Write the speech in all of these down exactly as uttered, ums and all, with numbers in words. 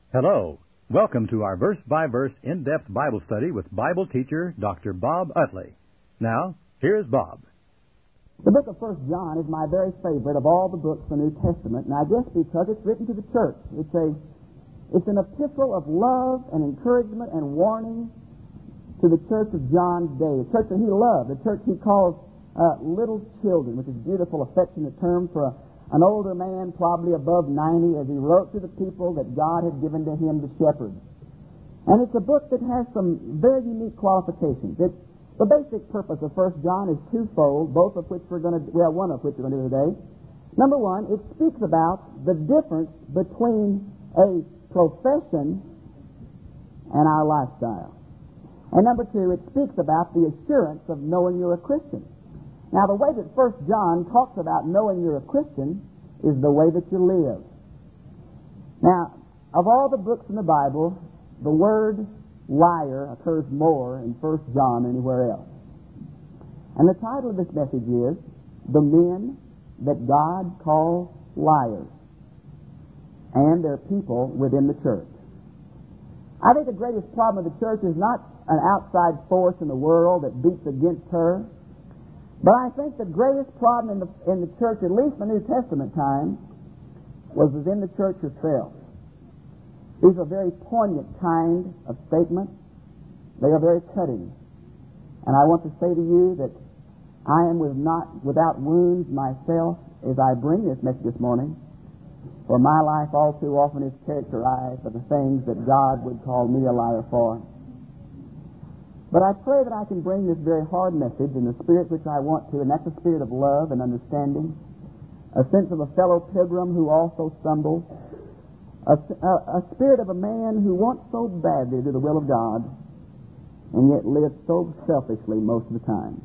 Hello. Welcome to our verse-by-verse in-depth Bible study with Bible teacher Doctor Bob Utley. Now, here's Bob. The book of First John is my very favorite of all the books of the New Testament, and I guess because it's written to the church. It's a, it's an epistle of love and encouragement and warning to the church of John's day, the church that he loved, the church he calls uh, little children, which is a beautiful, affectionate term for a an older man, probably above ninety, as he wrote to the people that God had given to him to shepherd. And it's a book that has some very unique qualifications. It's, the basic purpose of First John is twofold, both of which we're going to, well, one of which we're going to do today. Number one, it speaks about the difference between a profession and our lifestyle. And number two, it speaks about the assurance of knowing you're a Christian. Now, the way that First John talks about knowing you're a Christian is the way that you live. Now, of all the books in the Bible, the word liar occurs more in First John than anywhere else. And the title of this message is, The Men That God Calls Liars and Their People Within the Church. I think the greatest problem of the church is not an outside force in the world that beats against her, but I think the greatest problem in the in the church, at least in the New Testament time, was within the church herself. These are very poignant kind of statements. They are very cutting. And I want to say to you that I am with not without wounds myself as I bring this message this morning, for my life all too often is characterized by the things that God would call me a liar for. But I pray that I can bring this very hard message in the spirit which I want to, and that's a spirit of love and understanding, a sense of a fellow pilgrim who also stumbles, a, a, a spirit of a man who wants so badly to do the will of God and yet lives so selfishly most of the time.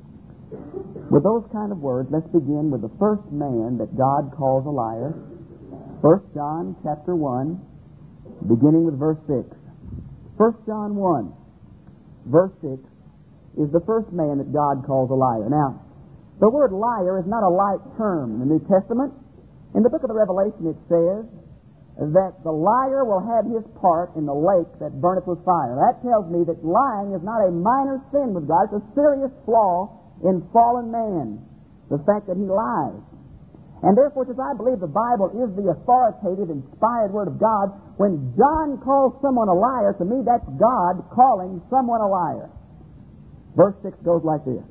With those kind of words, let's begin with the first man that God calls a liar. First John chapter one, beginning with verse six. First John one. Verse six is the first man that God calls a liar. Now, the word liar is not a light term in the New Testament. In the book of the Revelation it says that the liar will have his part in the lake that burneth with fire. That tells me that lying is not a minor sin with God. It's a serious flaw in fallen man, the fact that he lies. And therefore, since I believe the Bible is the authoritative, inspired Word of God, when John calls someone a liar, to me that's God calling someone a liar. Verse six goes like this.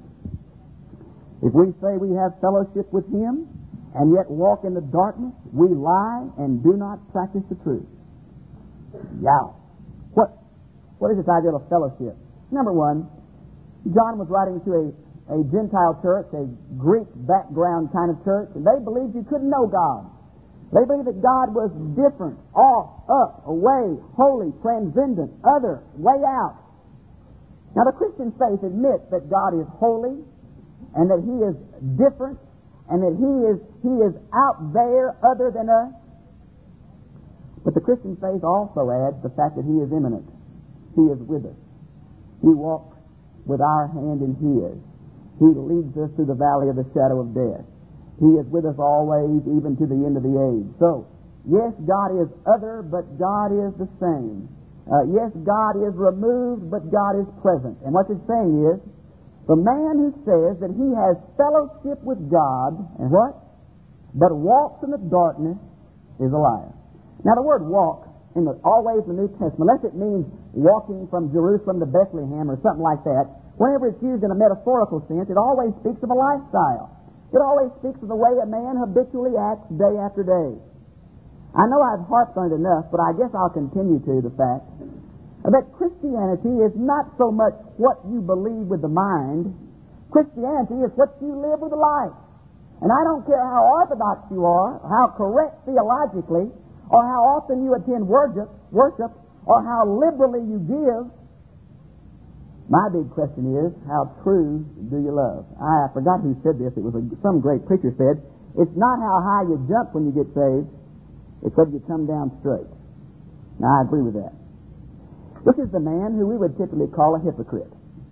If we say we have fellowship with Him, and yet walk in the darkness, we lie and do not practice the truth. Yeah. What, what is this idea of fellowship? Number one, John was writing to a a Gentile church, a Greek background kind of church, and they believed you couldn't know God. They believed that God was different, off, up, away, holy, transcendent, other, way out. Now the Christian faith admits that God is holy, and that He is different, and that He is He is out there other than us. But the Christian faith also adds the fact that He is immanent. He is with us. He walks with our hand in His. He leads us through the valley of the shadow of death. He is with us always, even to the end of the age. So, yes, God is other, but God is the same. Uh, yes, God is removed, but God is present. And what it's saying is, the man who says that he has fellowship with God, and what? But walks in the darkness, is a liar. Now, the word walk, in the, always in the New Testament, unless it means walking from Jerusalem to Bethlehem or something like that, whenever it's used in a metaphorical sense, it always speaks of a lifestyle. It always speaks of the way a man habitually acts day after day. I know I've harped on it enough, but I guess I'll continue to the fact that Christianity is not so much what you believe with the mind. Christianity is what you live with the life. And I don't care how orthodox you are, how correct theologically, or how often you attend worship, worship, or how liberally you give. My big question is, how true do you love? I forgot who said this. It was a, some great preacher said, it's not how high you jump when you get saved, it's whether you come down straight. Now, I agree with that. This is the man who we would typically call a hypocrite.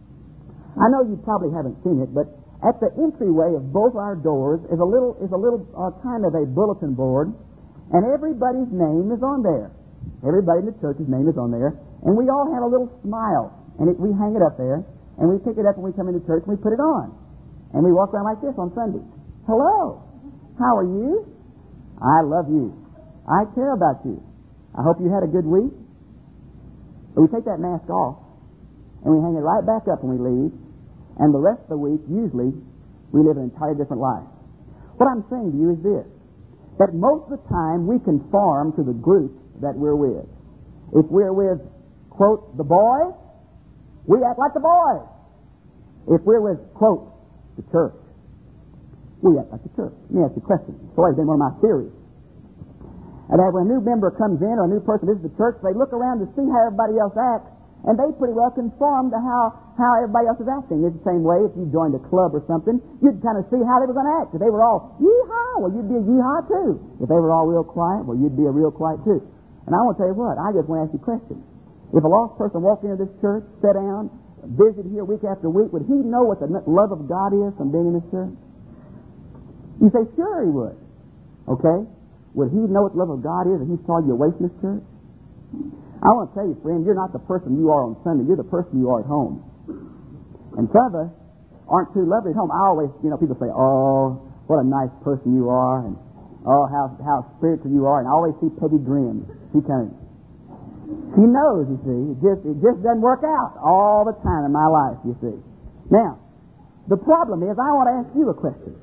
I know you probably haven't seen it, but at the entryway of both our doors is a little, is a little uh, kind of a bulletin board, and everybody's name is on there. Everybody in the church's name is on there. And we all have a little smile. And it, we hang it up there. And we pick it up when we come into church and we put it on. And we walk around like this on Sundays. Hello. How are you? I love you. I care about you. I hope you had a good week. But we take that mask off and we hang it right back up when we leave. And the rest of the week, usually, we live an entirely different life. What I'm saying to you is this, that most of the time we conform to the group that we're with. If we're with, quote, the boys, we act like the boys. If we're with, quote, the church, we act like the church. Let me ask you a question. It's always been one of my theories. And that when a new member comes in or a new person visits the church, they look around to see how everybody else acts, and they pretty well conform to how, how everybody else is acting. It's the same way if you joined a club or something, you'd kind of see how they were going to act. If they were all yee-haw, well, you'd be a yee-haw too. If they were all real quiet, well, you'd be a real quiet too. And I want to tell you what, I just want to ask you a question. If a lost person walked into this church, sat down, visited here week after week, would he know what the love of God is from being in this church? You say, sure he would. Okay? Would he know what the love of God is if he saw you away from this church? I want to tell you, friend, you're not the person you are on Sunday. You're the person you are at home. And some of us aren't too lovely at home. I always, you know, people say, oh, what a nice person you are, and oh, how how spiritual you are, and I always see Peggy grins. She kind of, she knows, you see. It just, it just doesn't work out all the time in my life, you see. Now, the problem is, I want to ask you a question.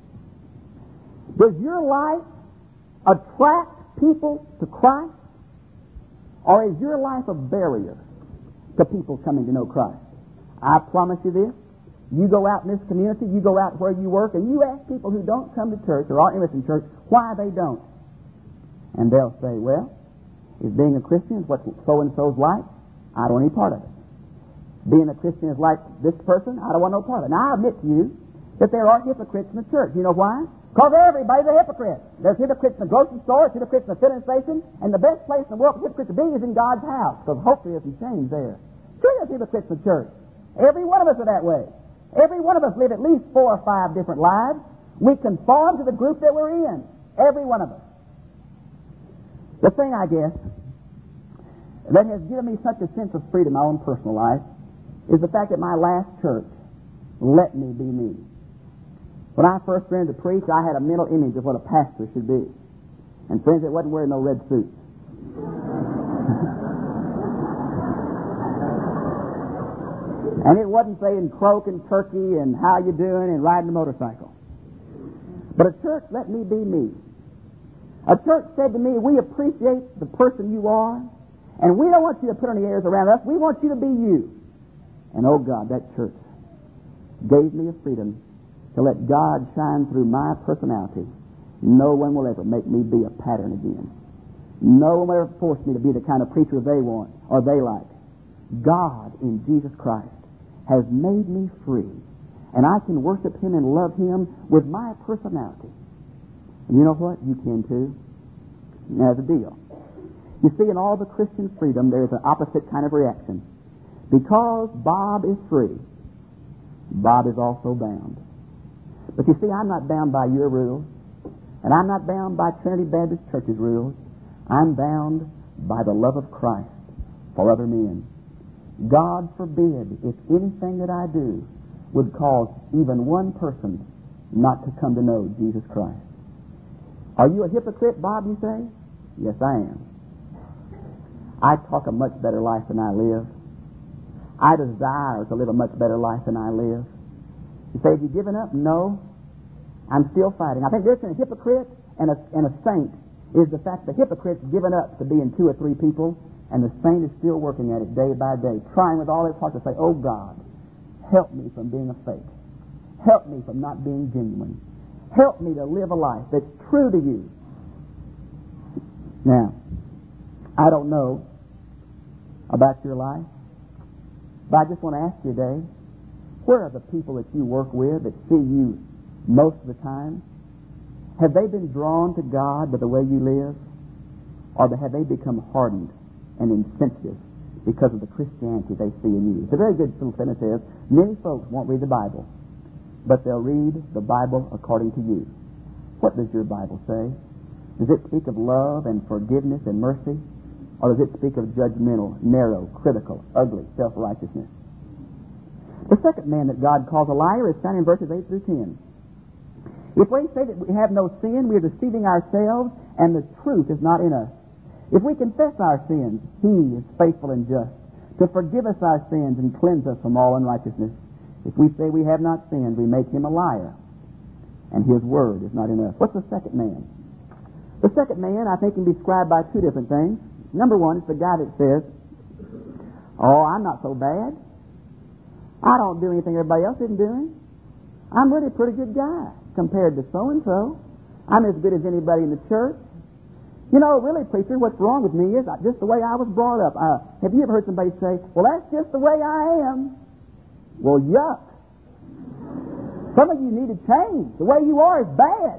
Does your life attract people to Christ? Or is your life a barrier to people coming to know Christ? I promise you this. You go out in this community, you go out where you work, and you ask people who don't come to church or aren't interested in church why they don't. And they'll say, well, is being a Christian is what so-and-so's like? I don't want any part of it. Being a Christian is like this person? I don't want no part of it. Now, I admit to you that there are hypocrites in the church. You know why? Because everybody's a hypocrite. There's hypocrites in the grocery store, there's hypocrites in the filling station, and the best place in the world for hypocrites to be is in God's house, because hopefully there's some change there. Sure, there's hypocrites in the church. Every one of us are that way. Every one of us live at least four or five different lives. We conform to the group that we're in. Every one of us. The thing, I guess, that has given me such a sense of freedom in my own personal life is the fact that my last church let me be me. When I first began to preach, I had a mental image of what a pastor should be. And friends, it wasn't wearing no red suit. And it wasn't saying croak and turkey and how you doing and riding a motorcycle. But a church let me be me. A church said to me, we appreciate the person you are, and we don't want you to put any airs around us. We want you to be you. And oh God, that church gave me a freedom to let God shine through my personality. No one will ever make me be a pattern again. No one will ever force me to be the kind of preacher they want or they like. God in Jesus Christ has made me free, and I can worship Him and love Him with my personality. And you know what? You can too. There's a deal. You see, in all the Christian freedom, there's an opposite kind of reaction. Because Bob is free, Bob is also bound. But you see, I'm not bound by your rules, and I'm not bound by Trinity Baptist Church's rules. I'm bound by the love of Christ for other men. God forbid if anything that I do would cause even one person not to come to know Jesus Christ. Are you a hypocrite, Bob, you say? Yes, I am. I talk a much better life than I live. I desire to live a much better life than I live. You say, have you given up? No. I'm still fighting. I think the difference between a hypocrite and a, and a saint is the fact that the hypocrite's given up to being two or three people, and the saint is still working at it day by day, trying with all his heart to say, oh God, help me from being a fake. Help me from not being genuine. Help me to live a life that's true to you. Now, I don't know about your life, but I just want to ask you today, where are the people that you work with that see you most of the time? Have they been drawn to God by the way you live? Or have they become hardened and insensitive because of the Christianity they see in you? It's a very good little sentence. Says, many folks won't read the Bible, but they'll read the Bible according to you. What does your Bible say? Does it speak of love and forgiveness and mercy? Or does it speak of judgmental, narrow, critical, ugly self-righteousness? The second man that God calls a liar is found in verses eight through ten. If we say that we have no sin, we are deceiving ourselves, and the truth is not in us. If we confess our sins, He is faithful and just to forgive us our sins and cleanse us from all unrighteousness. If we say we have not sinned, we make Him a liar, and His word is not in us. What's the second man? The second man, I think, can be described by two different things. Number one, it's the guy that says, oh, I'm not so bad. I don't do anything everybody else isn't doing. I'm really a pretty good guy compared to so-and-so. I'm as good as anybody in the church. You know, really, preacher, what's wrong with me is just the way I was brought up. Uh, have you ever heard somebody say, well, that's just the way I am? Well, yuck. Some of you need to change. The way you are is bad.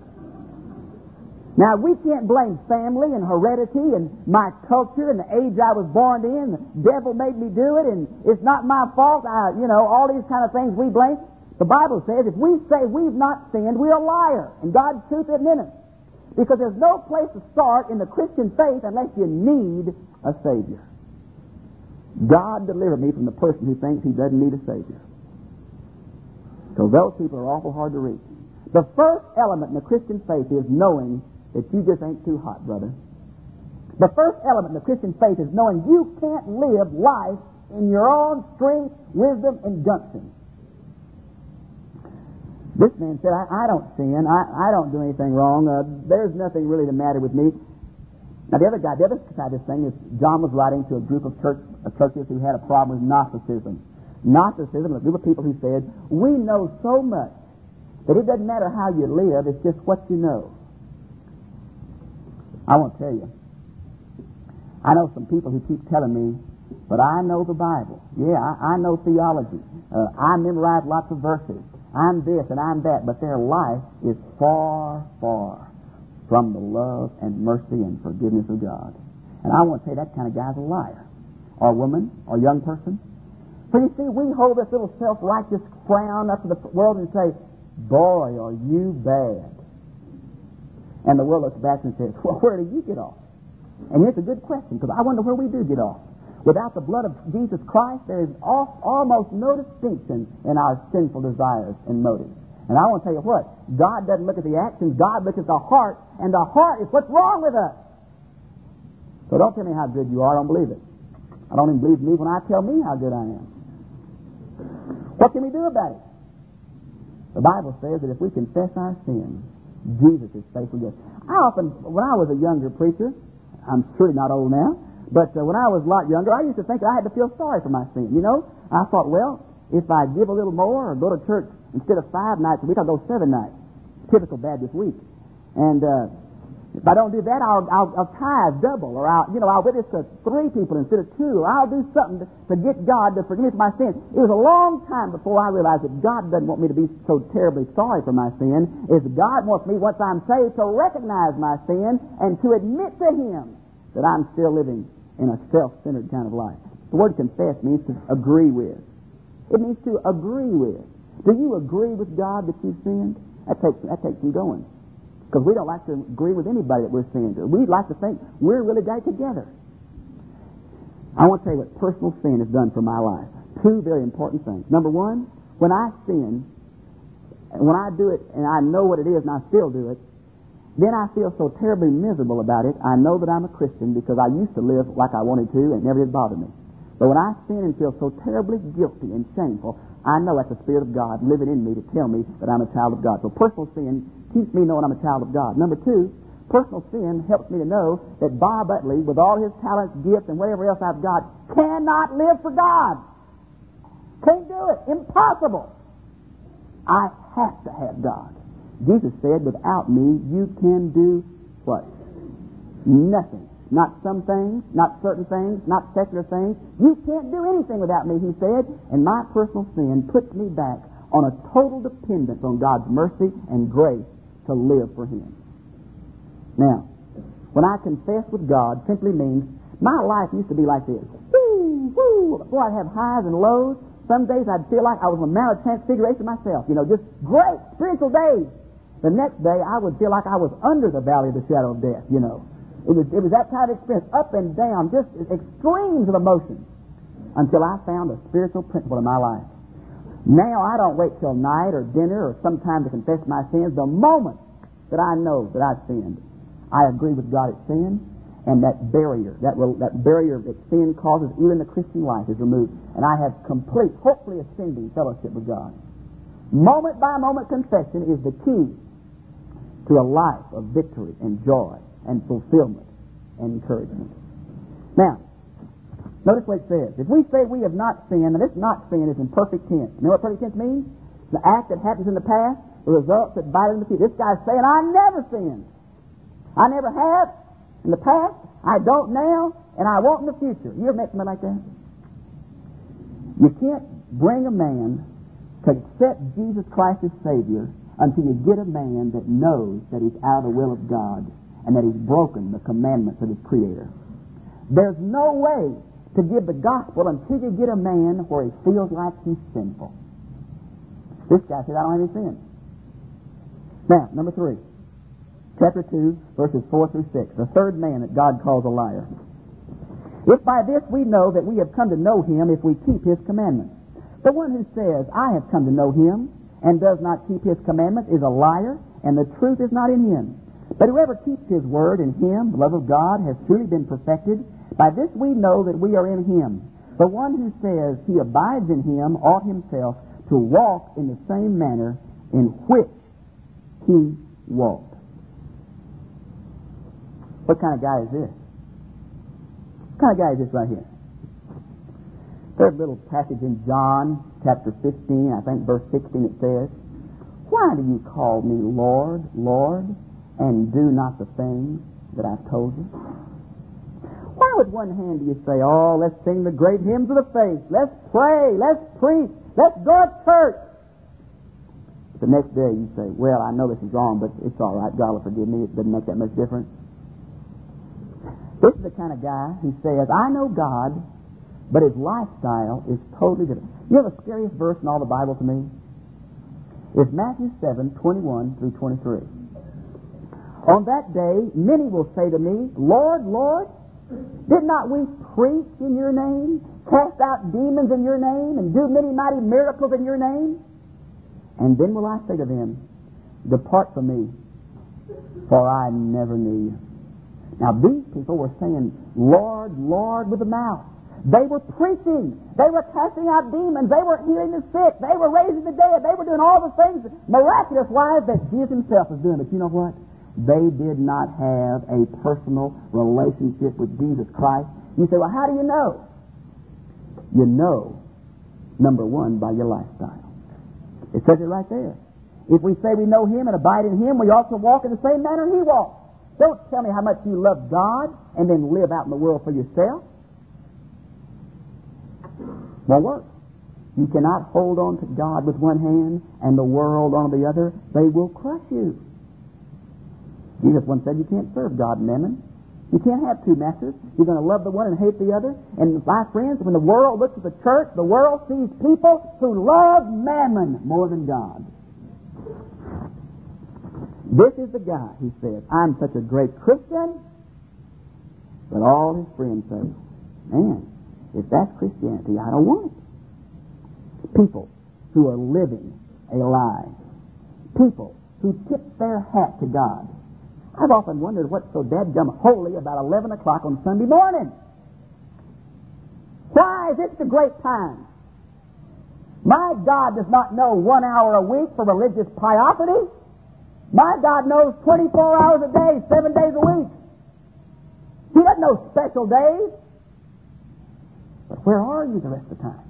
Now, we can't blame family and heredity and my culture and the age I was born in. The devil made me do it, and it's not my fault. I, you know, all these kind of things we blame. The Bible says if we say we've not sinned, we're a liar, and God's truth isn't in us. Because there's no place to start in the Christian faith unless you need a Savior. God delivered me from the person who thinks he doesn't need a Savior. Because those people are awful hard to reach. The first element in the Christian faith is knowing that you just ain't too hot, brother. The first element in the Christian faith is knowing you can't live life in your own strength, wisdom, and gumption. This man said, I, I don't sin. I, I don't do anything wrong. Uh, there's nothing really the matter with me. Now, the other guy, the other side of this thing is John was writing to a group of church, of churches who had a problem with Gnosticism. Gnosticism, a group of people who said, we know so much that it doesn't matter how you live, it's just what you know. I want to tell you, I know some people who keep telling me, but I know the Bible. Yeah, I, I know theology. Uh, I memorize lots of verses. I'm this and I'm that, but their life is far, far from the love and mercy and forgiveness of God. And I want to say that kind of guy's a liar. Or woman, or young person. For you see, we hold this little self-righteous frown up to the world and say, boy, are you bad. And the world looks back and says, well, where do you get off? And it's a good question, because I wonder where we do get off. Without the blood of Jesus Christ, there is off, almost no distinction in our sinful desires and motives. And I want to tell you what, God doesn't look at the actions, God looks at the heart, and the heart is what's wrong with us. So don't tell me how good you are, I don't believe it. I don't even believe me when I tell me how good I am. What can we do about it? The Bible says that if we confess our sins, Jesus is faithful. Yes. I often, when I was a younger preacher, I'm surely not old now, but uh, when I was a lot younger, I used to think that I had to feel sorry for my sin. You know, I thought, well, if I give a little more or go to church instead of five nights a week, I'll go seven nights. Typical Baptist week. And uh, if I don't do that, I'll, I'll, I'll tithe double, or I'll, you know, I'll witness to three people instead of two, or I'll do something to, to get God to forgive me for my sin. It was a long time before I realized that God doesn't want me to be so terribly sorry for my sin. Is God wants me, once I'm saved, to recognize my sin and to admit to Him that I'm still living in a self-centered kind of life. The word confess means to agree with. It means to agree with. Do you agree with God that you've sinned? That takes, that takes some going. Because we don't like to agree with anybody that we're sinning to. We'd like to think we're really got it together. I want to tell you what personal sin has done for my life. Two very important things. Number one, when I sin, and when I do it and I know what it is and I still do it, then I feel so terribly miserable about it. I know that I'm a Christian because I used to live like I wanted to and it never did bother me. But when I sin and feel so terribly guilty and shameful, I know that's the Spirit of God living in me to tell me that I'm a child of God. So personal sin keeps me knowing I'm a child of God. Number two, personal sin helps me to know that Bob Utley, with all his talents, gifts, and whatever else I've got, cannot live for God. Can't do it. Impossible. I have to have God. Jesus said, without me, you can do what? Nothing. Not some things, not certain things, not secular things. You can't do anything without me, he said. And my personal sin puts me back on a total dependence on God's mercy and grace to live for Him. Now, when I confess with God, simply means my life used to be like this. Woo, woo. Boy, I'd have highs and lows. Some days I'd feel like I was on the Mount of Transfiguration myself. You know, just great spiritual days. The next day I would feel like I was under the valley of the shadow of death, you know. It was, it was that kind of experience, up and down, just extremes of emotions, until I found a spiritual principle in my life. Now I don't wait till night or dinner or sometime to confess my sins. The moment that I know that I've sinned, I agree with God at sin, and that barrier, that, will, that barrier that sin causes even in the Christian life is removed, and I have complete, hopefully ascending fellowship with God. Moment by moment confession is the key to a life of victory and joy and fulfillment and encouragement. Now, notice what it says. If we say we have not sinned, and this not sin is in perfect tense. You know what perfect tense means? The act that happens in the past, the results that bite in the future. This guy's saying, I never sinned. I never have in the past, I don't now, and I won't in the future. You ever met somebody like that? You can't bring a man to accept Jesus Christ as Savior until you get a man that knows that he's out of the will of God and that he's broken the commandments of his Creator. There's no way to give the gospel until you get a man where he feels like he's sinful. This guy said, I don't have any sin. Now, number three. Chapter two, verses four through six. The third man that God calls a liar. If by this we know that we have come to know him if we keep his commandments. The one who says, I have come to know him, and does not keep his commandments is a liar, and the truth is not in him. But whoever keeps his word, in him the love of God has truly been perfected. By this we know that we are in him. The one who says he abides in him ought himself to walk in the same manner in which he walked. What kind of guy is this? What kind of guy is this right here? Third little passage in John chapter fifteen, I think verse sixteen, it says, Why do you call me Lord, Lord, and do not the things that I've told you? Why with one hand do you say, oh, let's sing the great hymns of the faith, let's pray, let's preach, let's go to church? The next day you say, well, I know this is wrong, but it's all right, God will forgive me, it doesn't make that much difference. This is the kind of guy who says, I know God, but his lifestyle is totally different. You know the scariest verse in all the Bible to me? It's Matthew seven, twenty-one through twenty-three. On that day, many will say to me, Lord, Lord, did not we preach in your name, cast out demons in your name, and do many mighty miracles in your name? And then will I say to them, Depart from me, for I never knew you. Now these people were saying, Lord, Lord, with the mouth. They were preaching. They were casting out demons. They were healing the sick. They were raising the dead. They were doing all the things miraculous-wise that Jesus himself was doing. But you know what? They did not have a personal relationship with Jesus Christ. You say, well, how do you know? You know, number one, by your lifestyle. It says it right there. If we say we know him and abide in him, we also walk in the same manner he walked. Don't tell me how much you love God and then live out in the world for yourself. Won't work. You cannot hold on to God with one hand and the world on the other. They will crush you. Jesus once said you can't serve God and mammon. You can't have two masters. You're going to love the one and hate the other. And my friends, when the world looks at the church, the world sees people who love mammon more than God. This is the guy who says, I'm such a great Christian, but all his friends say, man, if that's Christianity, I don't want it. People who are living a lie. People who tip their hat to God. I've often wondered what's so dadgum holy about eleven o'clock on Sunday morning. Why is this the great time? My God does not know one hour a week for religious piety. My God knows twenty-four hours a day, seven days a week. He doesn't know special days. But where are you the rest of the time?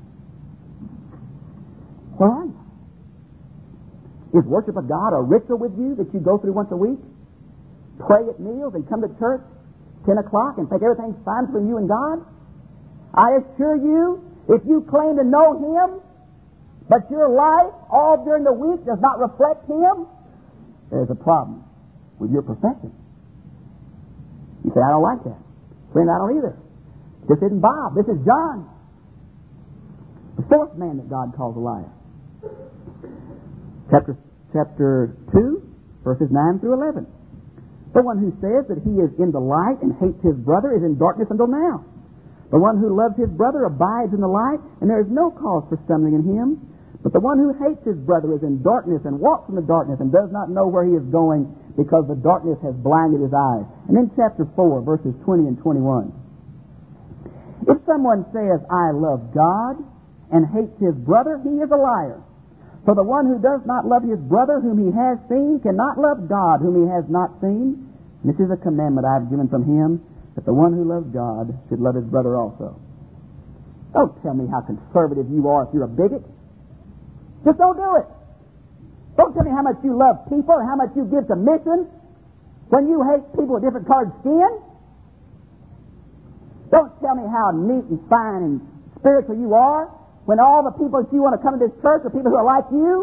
Where are you? Is worship of God a ritual with you that you go through once a week? Pray at meals and come to church ten o'clock and think everything's fine between you and God? I assure you, if you claim to know him, but your life all during the week does not reflect him, there's a problem with your profession. You say, I don't like that. Friend, I don't either. This isn't Bob. This is John. The fourth man that God calls a liar. Chapter, chapter two, verses nine through eleven. The one who says that he is in the light and hates his brother is in darkness until now. The one who loves his brother abides in the light, and there is no cause for stumbling in him. But the one who hates his brother is in darkness and walks in the darkness and does not know where he is going because the darkness has blinded his eyes. And then chapter four, verses twenty and twenty-one. If someone says, I love God, and hates his brother, he is a liar. For the one who does not love his brother whom he has seen cannot love God whom he has not seen. And this is a commandment I have given from him, that the one who loves God should love his brother also. Don't tell me how conservative you are if you're a bigot. Just don't do it. Don't tell me how much you love people and how much you give to missions when you hate people with different colored skin. Don't tell me how neat and fine and spiritual you are when all the people that you want to come to this church are people who are like you.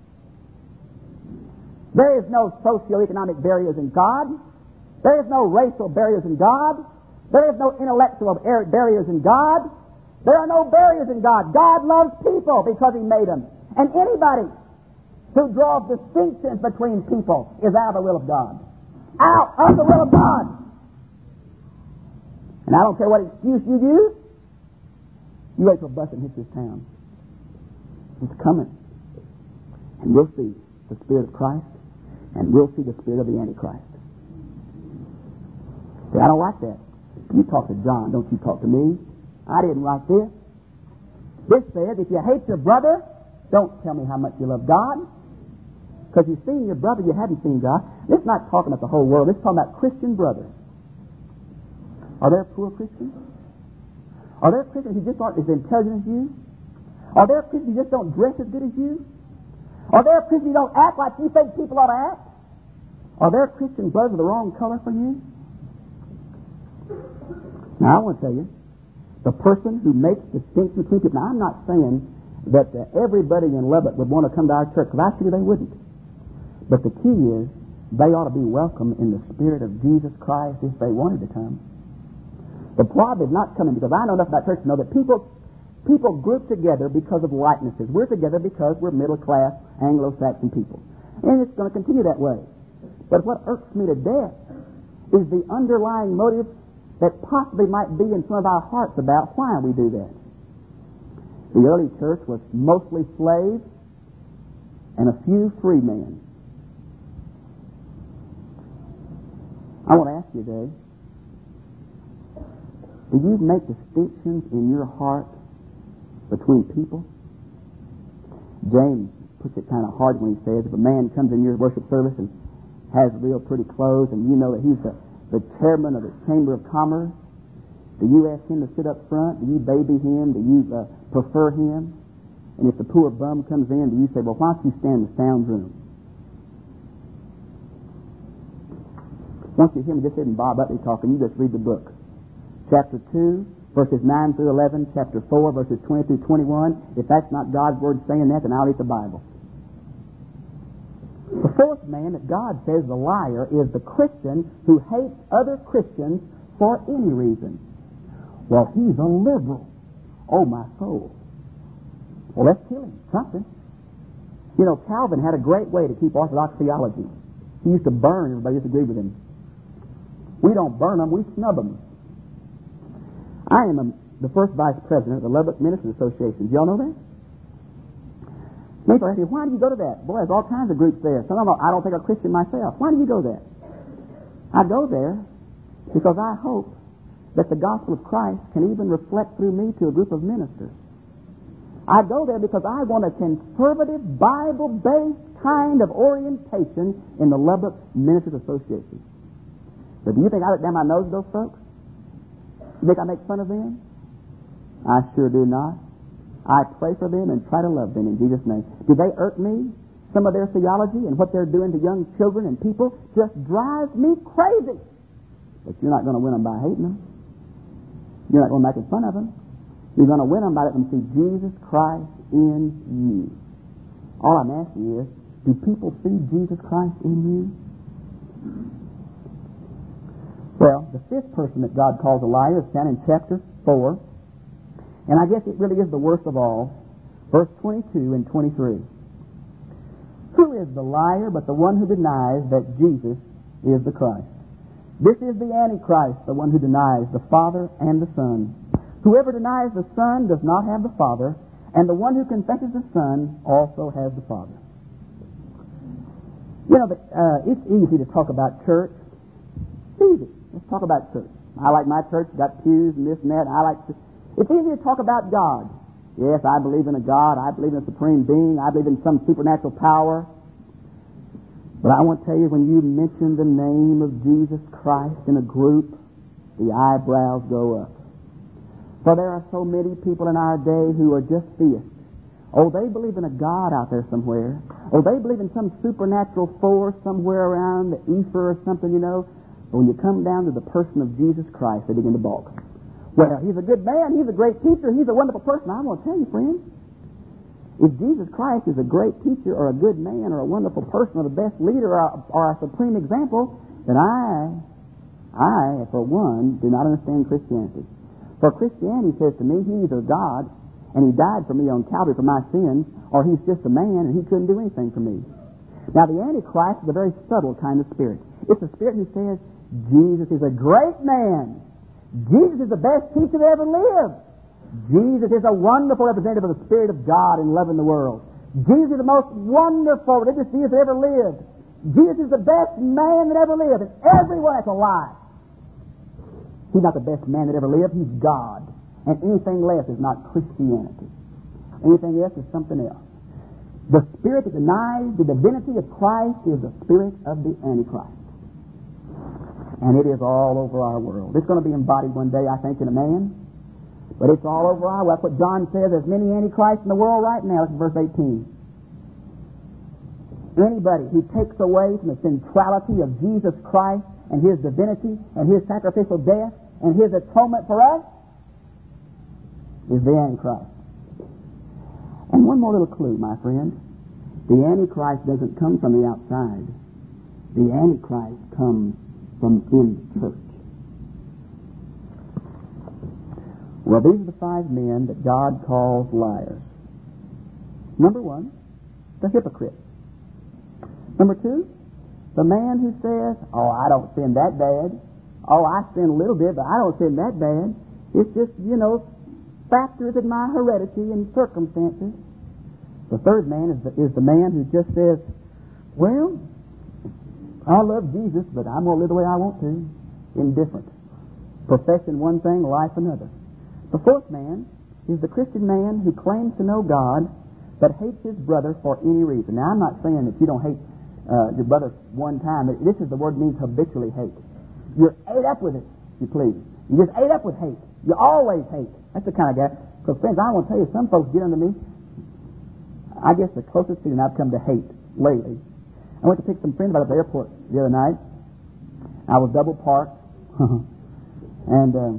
There is no socioeconomic barriers in God. There is no racial barriers in God. There is no intellectual barriers in God. There are no barriers in God. God loves people because He made them. And anybody who draws distinctions between people is out of the will of God. Out of the will of God. And I don't care what excuse you use. You wait till busting hits this town. It's coming. And we'll see the Spirit of Christ, and we'll see the spirit of the Antichrist. See, I don't like that. You talk to John, don't you talk to me. I didn't write this. This says, if you hate your brother, don't tell me how much you love God. Because you've seen your brother, you haven't seen God. This is not talking about the whole world. This is talking about Christian brothers. Are there poor Christians? Are there Christians who just aren't as intelligent as you? Are there Christians who just don't dress as good as you? Are there Christians who don't act like you think people ought to act? Are there Christian brothers of the wrong color for you? Now, I want to tell you, the person who makes distinction between people, now I'm not saying that uh, everybody in Lubbock would want to come to our church, because I figure they wouldn't. But the key is, they ought to be welcome in the Spirit of Jesus Christ if they wanted to come. The problem is not coming, because I know enough about church to know that people people group together because of likenesses. We're together because we're middle-class, Anglo-Saxon people. And it's going to continue that way. But what irks me to death is the underlying motive that possibly might be in some of our hearts about why we do that. The early church was mostly slaves and a few free men. I want to ask you today, do you make distinctions in your heart between people? James puts it kind of hard when he says, if a man comes in your worship service and has real pretty clothes and you know that he's the, the chairman of the Chamber of Commerce, do you ask him to sit up front? Do you baby him? Do you uh, prefer him? And if the poor bum comes in, do you say, well, why don't you stand in the sound room? Once you hear me, just isn't Bob Utley talking, you just read the book. Chapter two, verses nine through eleven, chapter four, verses twenty through twenty-one. If that's not God's Word saying that, then I'll read the Bible. The fourth man that God says the liar is the Christian who hates other Christians for any reason. Well, he's a liberal. Oh, my soul. Well, let's kill him. Something. You know, Calvin had a great way to keep Orthodox theology. He used to burn everybody who disagreed with him. We don't burn them, we snub them. I am a, the first vice president of the Lubbock Ministers Association. Do y'all know that? People ask me, why do you go to that? Boy, there's all kinds of groups there. Some of them I don't think are Christian myself. Why do you go there? I go there because I hope that the gospel of Christ can even reflect through me to a group of ministers. I go there because I want a conservative, Bible-based kind of orientation in the Lubbock Ministers Association. But do you think I look down my nose at those folks? You think I make fun of them? I sure do not. I pray for them and try to love them in Jesus' name. Do they irk me? Some of their theology and what they're doing to young children and people just drives me crazy. But you're not going to win them by hating them. You're not going to make fun of them. You're going to win them by letting them see Jesus Christ in you. All I'm asking is, do people see Jesus Christ in you? Well, the fifth person that God calls a liar is found in chapter four. And I guess it really is the worst of all. Verse twenty-two and twenty-three. Who is the liar but the one who denies that Jesus is the Christ? This is the Antichrist, the one who denies the Father and the Son. Whoever denies the Son does not have the Father, and the one who confesses the Son also has the Father. You know, uh, it's easy to talk about church. It's easy. Let's talk about church. I like my church, got pews and this and that. I like to, it's easy to talk about God. Yes, I believe in a God. I believe in a supreme being. I believe in some supernatural power. But I want to tell you, when you mention the name of Jesus Christ in a group, the eyebrows go up. For there are so many people in our day who are just theists. Oh, they believe in a God out there somewhere. Oh, they believe in some supernatural force somewhere around the ether or something, you know. But when you come down to the person of Jesus Christ, they begin to balk. Well, he's a good man. He's a great teacher. He's a wonderful person. I'm going to tell you, friends, if Jesus Christ is a great teacher or a good man or a wonderful person or the best leader or a, or a supreme example, then I, I, for one, do not understand Christianity. For Christianity says to me, he's a God, and he died for me on Calvary for my sins, or he's just a man and he couldn't do anything for me. Now, the Antichrist is a very subtle kind of spirit. It's a spirit who says, Jesus is a great man. Jesus is the best teacher that ever lived. Jesus is a wonderful representative of the Spirit of God in loving the world. Jesus is the most wonderful religious deity that ever lived. Jesus is the best man that ever lived. And everyone, that's a lie. He's not the best man that ever lived. He's God. And anything less is not Christianity. Anything else is something else. The spirit that denies the divinity of Christ is the spirit of the Antichrist. And it is all over our world. It's going to be embodied one day, I think, in a man. But it's all over our world. That's what John says. There's many antichrists in the world right now. Look at verse eighteen. Anybody who takes away from the centrality of Jesus Christ and his divinity and his sacrificial death and his atonement for us is the Antichrist. And one more little clue, my friend. The Antichrist doesn't come from the outside. The Antichrist comes from in the church. Well, these are the five men that God calls liars. Number one, the hypocrite. Number two, the man who says, oh, I don't sin that bad. Oh, I sin a little bit, but I don't sin that bad. It's just, you know, factors in my heredity and circumstances. The third man is the, is the man who just says, well, I love Jesus, but I'm going to live the way I want to. Indifferent. Profession one thing, life another. The fourth man is the Christian man who claims to know God, but hates his brother for any reason. Now, I'm not saying that you don't hate uh, your brother one time. This is the word means habitually hate. You're ate up with it, if you please. You just ate up with hate. You always hate. That's the kind of guy. Because, friends, I want to tell you, some folks get under me. I guess the closest thing I've come to hate lately. I went to pick some friends up at the airport the other night. I was double parked. and, uh,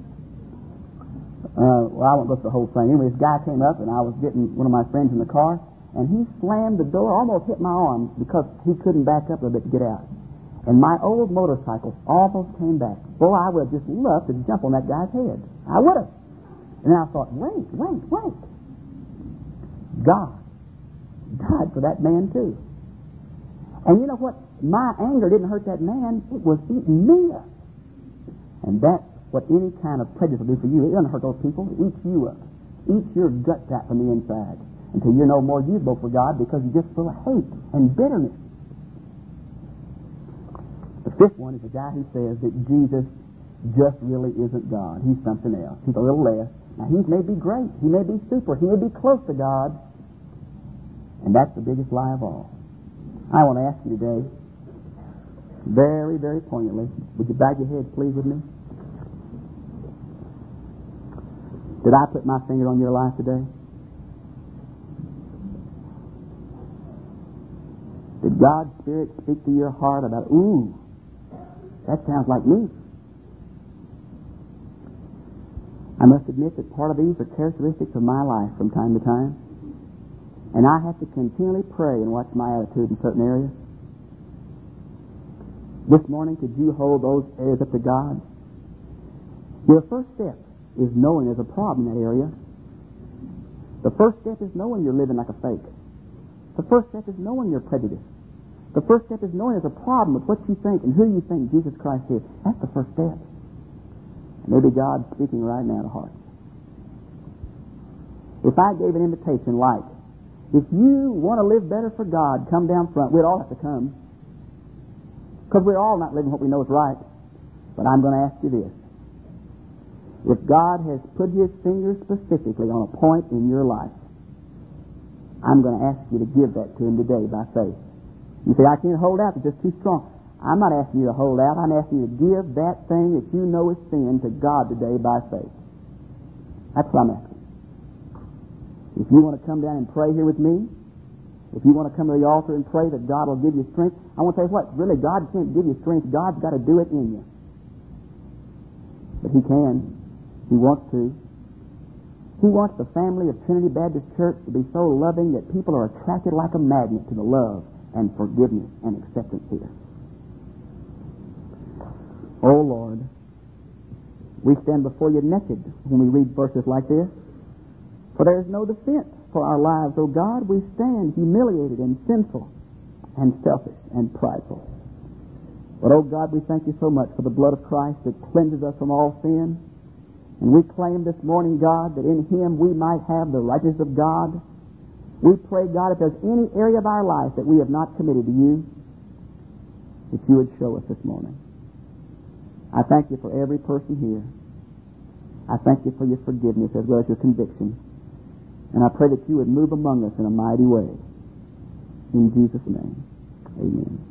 uh, well, I won't go through the whole thing. Anyway, this guy came up, and I was getting one of my friends in the car, and he slammed the door, almost hit my arm, because he couldn't back up a little bit to get out. And my old motorcycle almost came back. Boy, I would have just loved to jump on that guy's head. I would have. And then I thought, wait, wait, wait. God died for that man, too. And you know what? My anger didn't hurt that man. It was eating me up. And that's what any kind of prejudice will do for you. It doesn't hurt those people. It eats you up. Eats your guts out from the inside until you're no more usable for God because you're just full of hate and bitterness. The fifth one is the guy who says that Jesus just really isn't God. He's something else. He's a little less. Now, he may be great. He may be super. He may be close to God. And that's the biggest lie of all. I want to ask you today, very, very poignantly, would you bow your heads, please, with me? Did I put my finger on your life today? Did God's Spirit speak to your heart about, ooh, that sounds like me? I must admit that part of these are characteristics of my life from time to time. And I have to continually pray and watch my attitude in certain areas. This morning, could you hold those areas up to God? Well, the first step is knowing there's a problem in that area. The first step is knowing you're living like a fake. The first step is knowing you're prejudiced. The first step is knowing there's a problem with what you think and who you think Jesus Christ is. That's the first step. And maybe God's speaking right now to hearts. If I gave an invitation like, if you want to live better for God, come down front. We'd all have to come. Because we're all not living what we know is right. But I'm going to ask you this. If God has put His finger specifically on a point in your life, I'm going to ask you to give that to Him today by faith. You say, I can't hold out, it's just too strong. I'm not asking you to hold out. I'm asking you to give that thing that you know is sin to God today by faith. That's what I'm asking. If you want to come down and pray here with me, if you want to come to the altar and pray that God will give you strength, I want to tell you what, really, God can't give you strength. God's got to do it in you. But He can. He wants to. He wants the family of Trinity Baptist Church to be so loving that people are attracted like a magnet to the love and forgiveness and acceptance here. Oh Lord, we stand before you naked when we read verses like this. For there is no defense for our lives, O God. We stand humiliated and sinful and selfish and prideful. But, oh God, we thank you so much for the blood of Christ that cleanses us from all sin. And we claim this morning, God, that in Him we might have the righteousness of God. We pray, God, if there's any area of our life that we have not committed to you, that you would show us this morning. I thank you for every person here. I thank you for your forgiveness as well as your conviction. And I pray that you would move among us in a mighty way. In Jesus' name, amen.